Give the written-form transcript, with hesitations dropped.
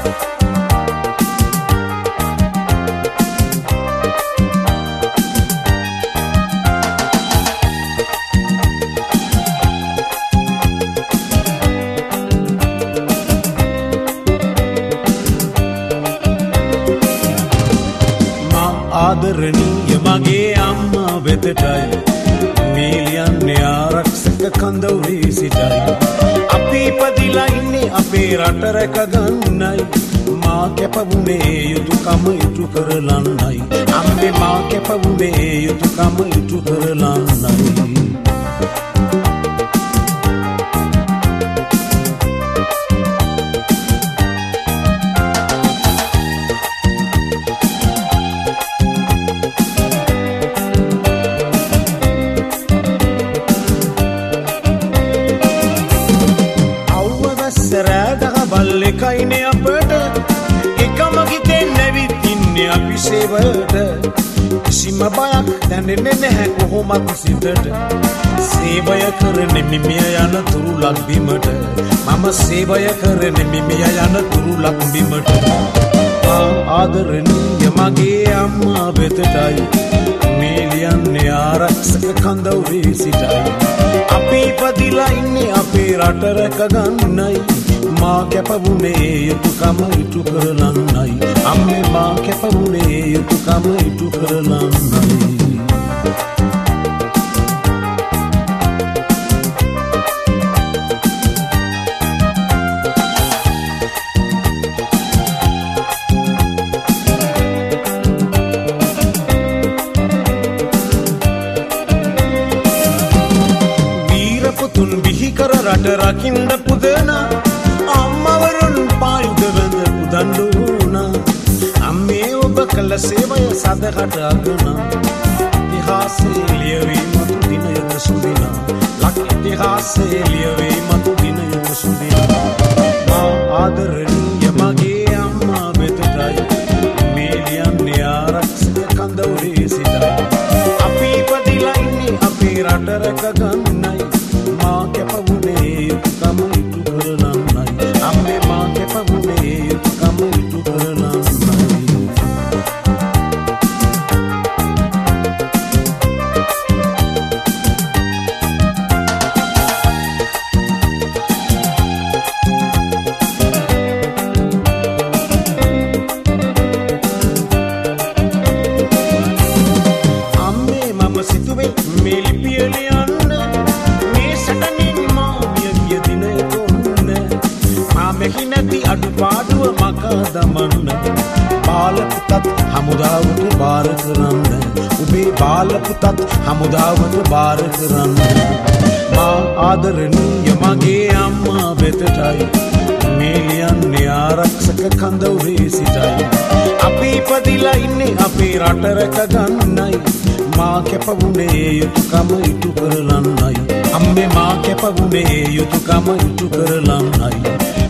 ආදරණීය මගේ අම්මා වෙතටයි මීලියන්නේ ආරක්ෂක කඳවුරේ සිටයි අපි ඉපදිලා ඉන්නේ අපේ රට රැක ගන්නයි මා කැපවුනේ යුතුයකම ඉටු කරලන්නයි අම්මේ මා කැපවුනේ යුතුයකම ඉටු කරලන්නයි කයිනේ අපට එකම ගිතෙන් නැවිත් ඉන්නේ අපි සේවයට කිසිම බයක් දැනෙන්නේ නැහැ කොහොමත් සිතට සේවය කරන්නේ මිමිය යන තුරු ලක්බිමට මම සේවය කරන්නේ මිමිය යන තුරු ලක්බිමට ආදරණීය මගේ අම්මා වෙතටයි මීලියන්නේ ආරක්ෂක කඳවුරේ සිටයි අපි ඉපදිලා ඉන්නේ අපේ රට රැක ගන්නයි මා කැපවුනේ යුතුයකම ඉටු කරලන්නයි අම්මේ මා කැපවුනේ යුතුයකම ඉටු කරලන්නයි වීර පුතුන් බිහි කර රට රකින්න පුදනා අම්මවරුන් පායුද වැඳ පුදන්ඩුනා අම්මේ ඔබ කළ සේවය සදහට අගනා ඉතිහාසයේ ලියවී මතු දිනයක සුදිනා ලක් ඉතිහාසයේ ලියවී මතු දිනයක සුදිනා මා ආදරණීය මගේ අම්මා වෙතටයි මීලියන්නේ ආරක්ෂක කඳවුරේ සිටයි අපි ඉපදිලා ඉන්නේ අපේ රට රැක ගන්නයි මා කැපවුනේ යුතුයකම ඉටු කරලන්නයි අම්මේ මා කැපවුනේ යුතුයකම ඉටු කරලන්නයි අම්මේ මම සිතුවේ මේ ලිපිය ලියන්න මේ සටනින් මා මිය දිනේ කොන්න මෙහි නැති අඩුපාඩුව මකා දමන්න බාල පුතත් හමුදාවට බාර කරන්න ඔබේ බාල පුතත් හමුදාවට බාර කරන්න මා ආදරණීය මගේ අම්මා වෙතටයි මීලියන්නේ ආරක්ෂක කඳවුරේ සිටයි අපි ඉපදිලා ඉන්නේ අපේ රට රැක ගන්නයි මා කැපවුනේ යුතුයකම ඉටු කරලන්නයි අම්මේ මා කැපවුනේ යුතුයකම ඉටු කරලන්නයි